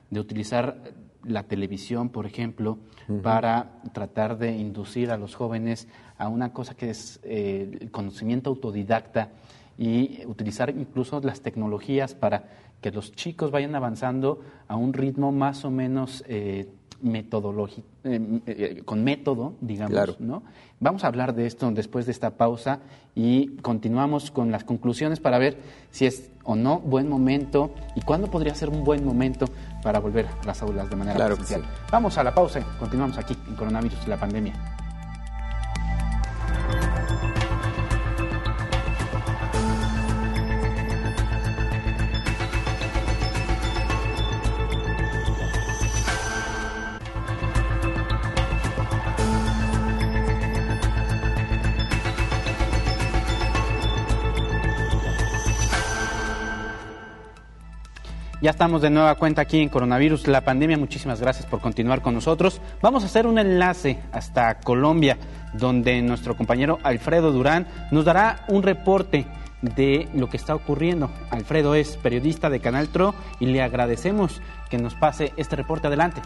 de utilizar la televisión, por ejemplo, uh-huh. para tratar de inducir a los jóvenes a una cosa que es eh, el conocimiento autodidacta y utilizar incluso las tecnologías para que los chicos vayan avanzando a un ritmo más o menos eh, metodológico, eh, eh, con método, digamos, claro. ¿no? Vamos a hablar de esto después de esta pausa y continuamos con las conclusiones para ver si es o no buen momento y cuándo podría ser un buen momento para volver a las aulas de manera claro presencial. Sí. Vamos a la pausa y continuamos aquí en Coronavirus y la Pandemia. Ya estamos de nueva cuenta aquí en Coronavirus, la Pandemia. Muchísimas gracias por continuar con nosotros. Vamos a hacer un enlace hasta Colombia, donde nuestro compañero Alfredo Durán nos dará un reporte de lo que está ocurriendo. Alfredo es periodista de Canal Tro y le agradecemos que nos pase este reporte. Adelante.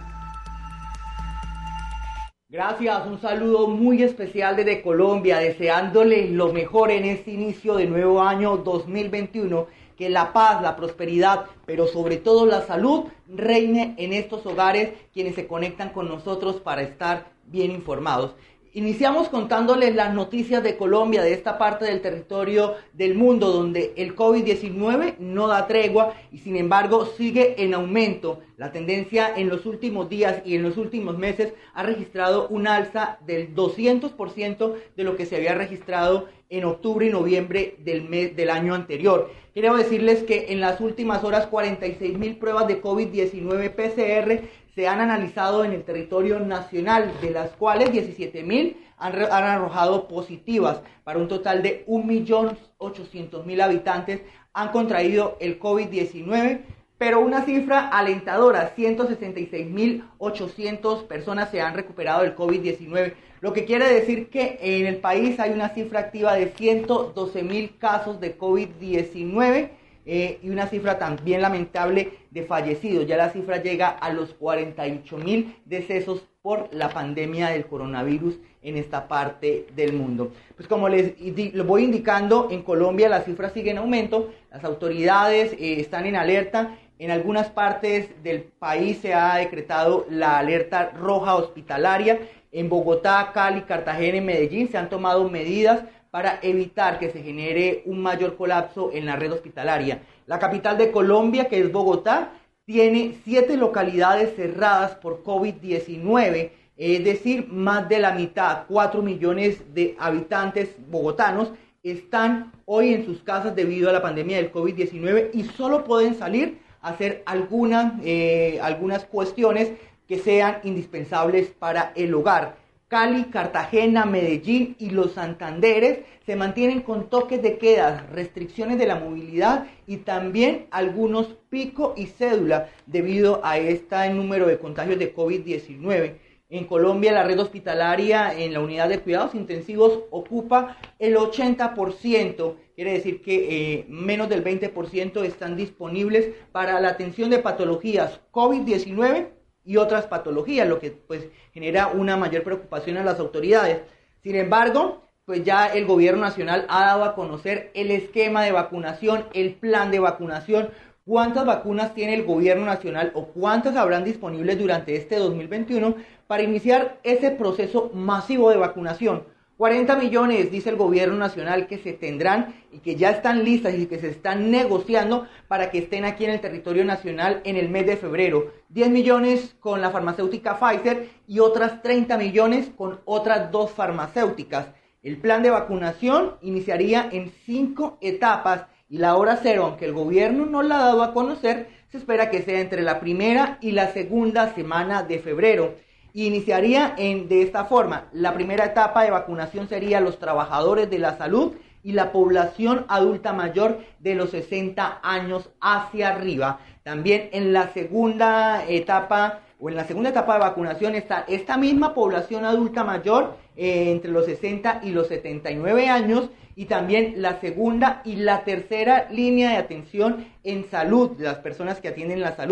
Gracias, un saludo muy especial desde Colombia, deseándole lo mejor en este inicio de nuevo año dos mil veintiuno. Que la paz, la prosperidad, pero sobre todo la salud reine en estos hogares quienes se conectan con nosotros para estar bien informados. Iniciamos contándoles las noticias de Colombia, de esta parte del territorio del mundo donde el COVID diecinueve no da tregua y sin embargo sigue en aumento. La tendencia en los últimos días y en los últimos meses ha registrado un alza del doscientos por ciento de lo que se había registrado en octubre y noviembre del mes del año anterior. Quiero decirles que en las últimas horas cuarenta y seis mil pruebas de COVID diecinueve P C R se han analizado en el territorio nacional, de las cuales diecisiete mil han, han arrojado positivas, para un total de un millón ochocientos mil habitantes han contraído el COVID diecinueve, pero una cifra alentadora, ciento sesenta y seis mil ochocientas personas se han recuperado del COVID diecinueve, lo que quiere decir que en el país hay una cifra activa de ciento doce mil casos de COVID diecinueve, Eh, y una cifra también lamentable de fallecidos. Ya la cifra llega a los cuarenta y ocho mil decesos por la pandemia del coronavirus en esta parte del mundo. Pues como les lo voy indicando, en Colombia la cifra sigue en aumento, las autoridades eh, están en alerta. En algunas partes del país se ha decretado la alerta roja hospitalaria. En Bogotá, Cali, Cartagena y Medellín se han tomado medidas para evitar que se genere un mayor colapso en la red hospitalaria. La capital de Colombia, que es Bogotá, tiene siete localidades cerradas por COVID diecinueve, es decir, más de la mitad, cuatro millones de habitantes bogotanos, están hoy en sus casas debido a la pandemia del COVID diecinueve y solo pueden salir a hacer algunas, eh, algunas cuestiones que sean indispensables para el hogar. Cali, Cartagena, Medellín y los Santanderes se mantienen con toques de queda, restricciones de la movilidad y también algunos pico y cédula debido a este número de contagios de COVID diecinueve. En Colombia la red hospitalaria en la unidad de cuidados intensivos ocupa el ochenta por ciento, quiere decir que eh, menos del veinte por ciento están disponibles para la atención de patologías COVID diecinueve y otras patologías, lo que pues genera una mayor preocupación a las autoridades. Sin embargo, pues ya el gobierno nacional ha dado a conocer el esquema de vacunación, el plan de vacunación, cuántas vacunas tiene el gobierno nacional o cuántas habrán disponibles durante este dos mil veintiuno para iniciar ese proceso masivo de vacunación. cuarenta millones, dice el gobierno nacional, que se tendrán y que ya están listas y que se están negociando para que estén aquí en el territorio nacional en el mes de febrero. diez millones con la farmacéutica Pfizer y otras treinta millones con otras dos farmacéuticas. El plan de vacunación iniciaría en cinco etapas y la hora cero, aunque el gobierno no la ha dado a conocer, se espera que sea entre la primera y la segunda semana de febrero. Y iniciaría en, de esta forma. La primera etapa de vacunación sería los trabajadores de la salud y la población adulta mayor de los sesenta años hacia arriba. También en la segunda etapa o en la segunda etapa de vacunación está esta misma población adulta mayor eh, entre los sesenta y los setenta y nueve años, y también la segunda y la tercera línea de atención en salud, de las personas que atienden la salud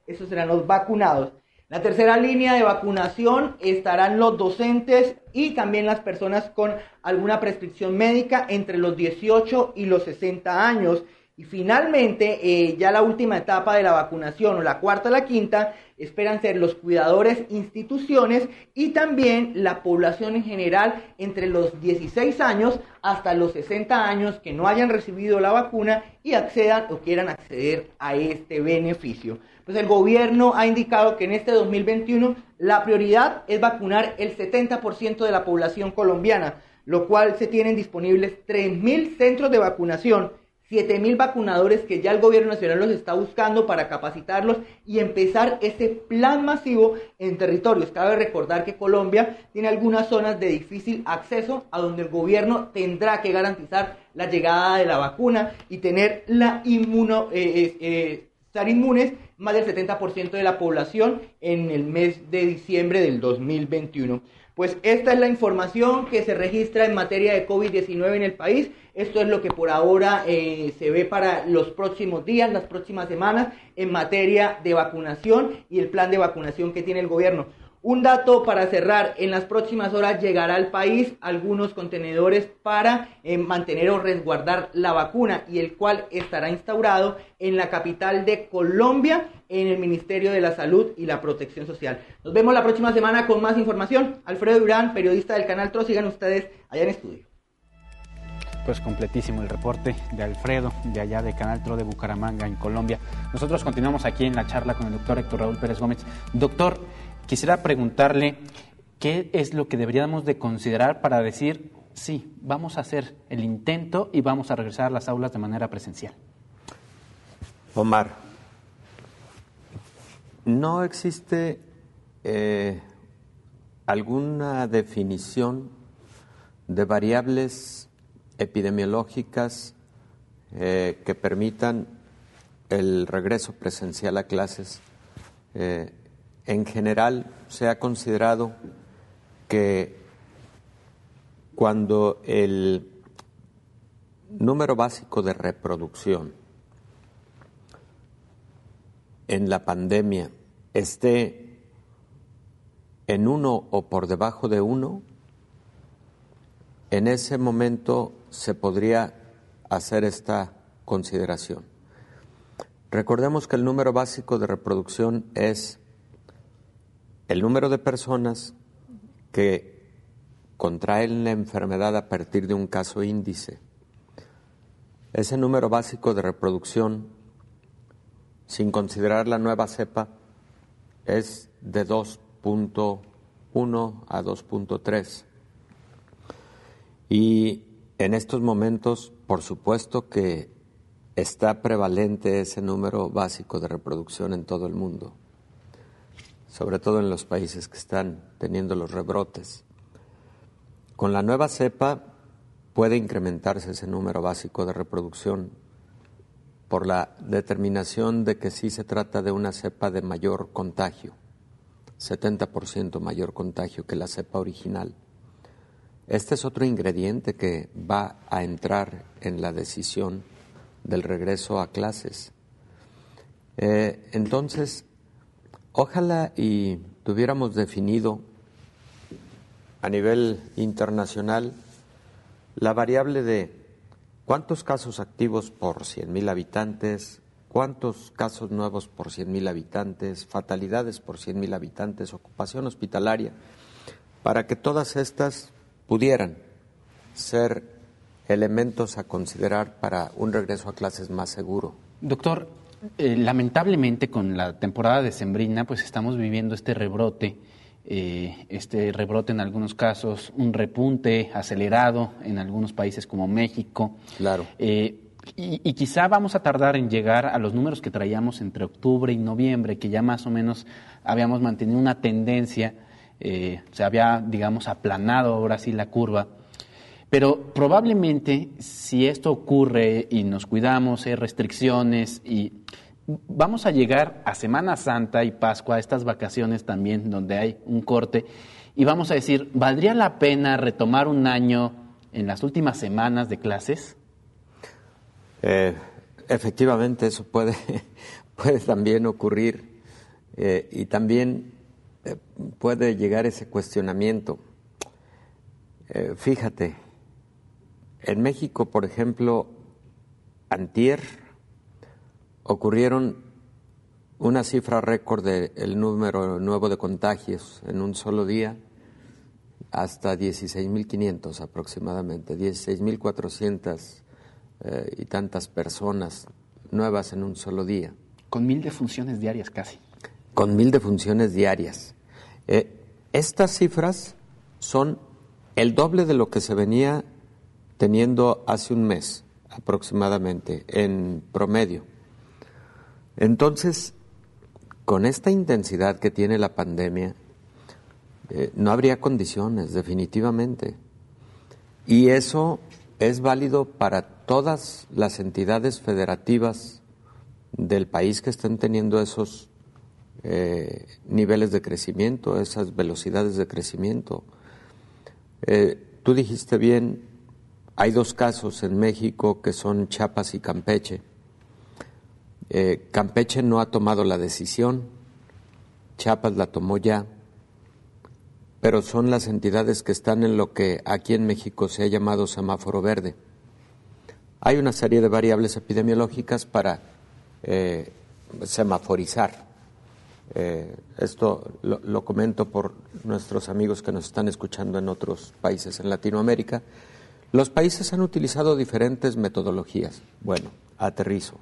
Esos serán los vacunados. La tercera línea de vacunación estarán los docentes y también las personas con alguna prescripción médica entre los dieciocho y los sesenta años. Y finalmente, eh, ya la última etapa de la vacunación, o la cuarta o la quinta, esperan ser los cuidadores, instituciones y también la población en general entre los dieciséis años hasta los sesenta años que no hayan recibido la vacuna y accedan o quieran acceder a este beneficio. Pues el gobierno ha indicado que en este dos mil veintiuno la prioridad es vacunar el setenta por ciento de la población colombiana, lo cual se tienen disponibles tres mil centros de vacunación, siete mil vacunadores que ya el gobierno nacional los está buscando para capacitarlos y empezar ese plan masivo en territorios. Cabe recordar que Colombia tiene algunas zonas de difícil acceso a donde el gobierno tendrá que garantizar la llegada de la vacuna y tener la inmuno, eh, eh, estar inmunes más del setenta por ciento de la población en el mes de diciembre del dos mil veintiuno. Pues esta es la información que se registra en materia de COVID diecinueve en el país. Esto es lo que por ahora eh, se ve para los próximos días, las próximas semanas, en materia de vacunación y el plan de vacunación que tiene el gobierno. Un dato para cerrar: en las próximas horas llegará al país algunos contenedores para eh, mantener o resguardar la vacuna, y el cual estará instaurado en la capital de Colombia, en el Ministerio de la Salud y la Protección Social. Nos vemos la próxima semana con más información. Alfredo Durán, periodista del Canal T R O, sigan ustedes allá en estudio. Pues completísimo el reporte de Alfredo, de allá de Canal T R O de Bucaramanga, en Colombia. Nosotros continuamos aquí en la charla con el doctor Héctor Raúl Pérez Gómez. Doctor, quisiera preguntarle qué es lo que deberíamos de considerar para decir, sí, vamos a hacer el intento y vamos a regresar a las aulas de manera presencial. Omar, no existe eh, alguna definición de variables epidemiológicas eh, que permitan el regreso presencial a clases. Eh, en general se ha considerado que cuando el número básico de reproducción en la pandemia esté en uno o por debajo de uno, en ese momento se podría hacer esta consideración. Recordemos que el número básico de reproducción es el número de personas que contraen la enfermedad a partir de un caso índice. Ese número básico de reproducción, sin considerar la nueva cepa, es de dos punto uno a dos punto tres. Y en estos momentos, por supuesto que está prevalente ese número básico de reproducción en todo el mundo, sobre todo en los países que están teniendo los rebrotes. Con la nueva cepa puede incrementarse ese número básico de reproducción por la determinación de que sí se trata de una cepa de mayor contagio, setenta por ciento mayor contagio que la cepa original. Este es otro ingrediente que va a entrar en la decisión del regreso a clases. Eh, entonces, ojalá y tuviéramos definido a nivel internacional la variable de cuántos casos activos por cien mil habitantes, cuántos casos nuevos por cien mil habitantes, fatalidades por cien mil habitantes, ocupación hospitalaria, para que todas estas pudieran ser elementos a considerar para un regreso a clases más seguro. Doctor, eh, lamentablemente con la temporada decembrina pues estamos viviendo este rebrote, eh, este rebrote en algunos casos, un repunte acelerado en algunos países como México. Claro. Eh, y, y quizá vamos a tardar en llegar a los números que traíamos entre octubre y noviembre, que ya más o menos habíamos mantenido una tendencia. Eh, se había, digamos, aplanado ahora sí la curva, pero probablemente si esto ocurre y nos cuidamos, hay restricciones y vamos a llegar a Semana Santa y Pascua, a estas vacaciones también donde hay un corte, y vamos a decir, ¿valdría la pena retomar un año en las últimas semanas de clases? Eh, efectivamente, eso puede, puede también ocurrir. Eh, y también eh, puede llegar ese cuestionamiento. Eh, fíjate, en México, por ejemplo, antier ocurrieron una cifra récord del número nuevo de contagios en un solo día, hasta dieciséis mil quinientos aproximadamente, dieciséis mil cuatrocientas eh, y tantas personas nuevas en un solo día. Con mil defunciones diarias casi. Con mil defunciones diarias. Eh, estas cifras son el doble de lo que se venía teniendo hace un mes aproximadamente en promedio. Entonces, con esta intensidad que tiene la pandemia, eh, no habría condiciones, definitivamente. Y eso es válido para todas las entidades federativas del país que estén teniendo esos eh, niveles de crecimiento, esas velocidades de crecimiento. Eh, tú dijiste bien, hay dos casos en México que son Chiapas y Campeche. Eh, Campeche no ha tomado la decisión, Chiapas la tomó ya, pero son las entidades que están en lo que aquí en México se ha llamado semáforo verde. Hay una serie de variables epidemiológicas para eh, semaforizar. Eh, esto lo, lo comento por nuestros amigos que nos están escuchando en otros países en Latinoamérica. Los países han utilizado diferentes metodologías. Bueno, aterrizo.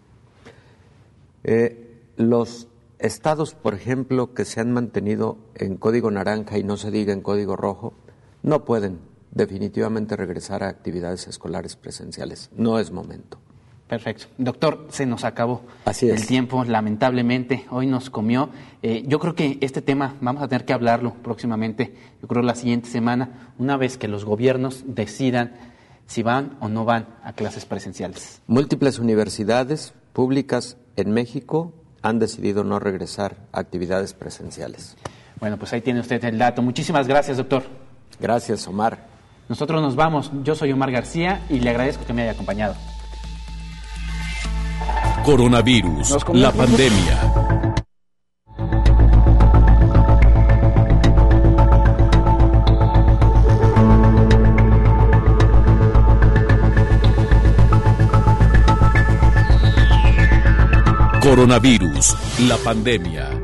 Eh, los estados, por ejemplo, que se han mantenido en código naranja y no se diga en código rojo, no pueden definitivamente regresar a actividades escolares presenciales. No es momento. Perfecto. Doctor, se nos acabó Así es. el tiempo, lamentablemente, hoy nos comió. Eh, yo creo que este tema vamos a tener que hablarlo próximamente, yo creo la siguiente semana, una vez que los gobiernos decidan si van o no van a clases presenciales. Múltiples universidades públicas en México han decidido no regresar a actividades presenciales. Bueno, pues ahí tiene usted el dato. Muchísimas gracias, doctor. Gracias, Omar. Nosotros nos vamos. Yo soy Omar García y le agradezco que me haya acompañado. Coronavirus, la pandemia. Coronavirus, la pandemia.